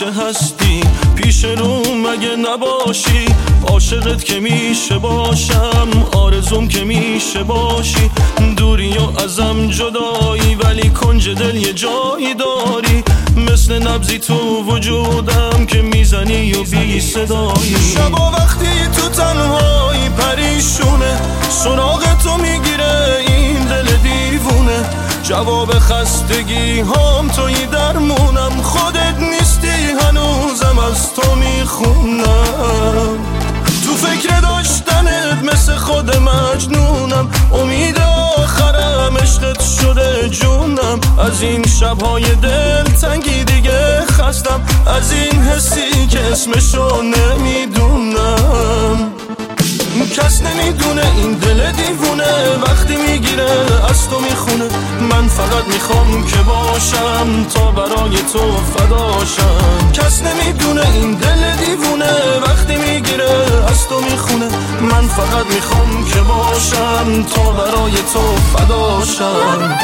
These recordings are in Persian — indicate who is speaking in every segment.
Speaker 1: همیشه هستی پیش رو مگه نباشی، عاشقت که میشه باشم، آرزوم که میشه باشی، دوری و ازم جدایی ولی کنج دل یه جایی داری، مثل نبضی تو وجودم که میزنی و بی صدایی. شبا وقتی تو تنهایی پریشونه، سراغ تو میگیره این دل دیوونه، جواب خستگی هم توی درمونم، خودت نیستی هنوزم از تو میخونم، تو فکر داشتنت مثل خود مجنونم، امید آخرم عشقت شده جونم، از این شبهای دل تنگی دیگه خستم، از این حسی که اسمشو نمیدونم، کس نمیدونه این دل دیوونه وقتی میگیره از تو میخونه، من فقط میخوام که باشم تا برای تو فداشم، کس نمیدونه این دل دیوونه وقتی میگیره از تو میخونه، من فقط میخوام که باشم تا برای تو فداشم.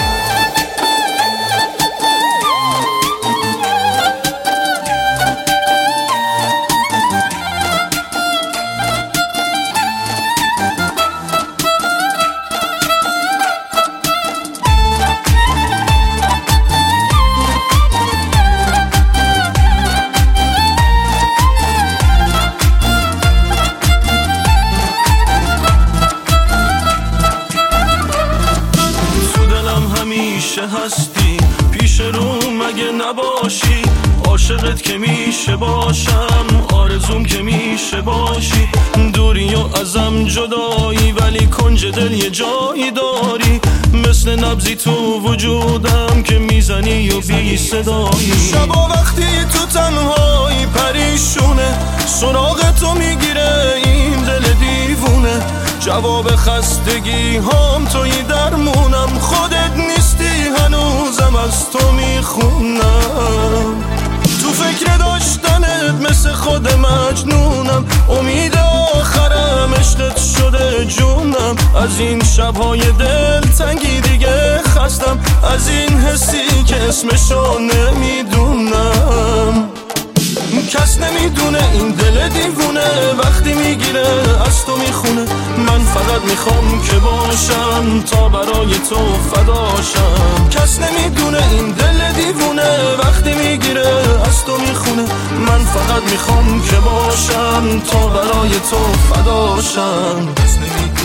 Speaker 1: همیشه هستی پیش رو مگه نباشی، عاشقت که میشه باشم، آرزوم که میشه باشی، دوری و ازم جدایی ولی کنج دل یه جایی داری، مثل نبضی تو وجودم که میزنی و بی صدایی. شبا وقتی تو تنهایی پریشونه، سراغ تو میگیره این دل دیوونه، جواب خستگی هم توی درمونم، خودت نیستی هنوزم از تو میخونم، تو فکر داشتنت مثل خود مجنونم، امید آخرم عشقت شده جونم، از این شبهای دل تنگی دیگه خستم، از این حسی که اسمشو نمیدونم، کس نمیدونه این دل دیوونه وقتی میگیره از تو میخونه، من فقط میخوام که باشم تا برای تو فداشم، کس نمیدونه این دل دیوونه وقتی میگیره از تو میخونه، من فقط میخوام که باشم تا برای تو فداشم.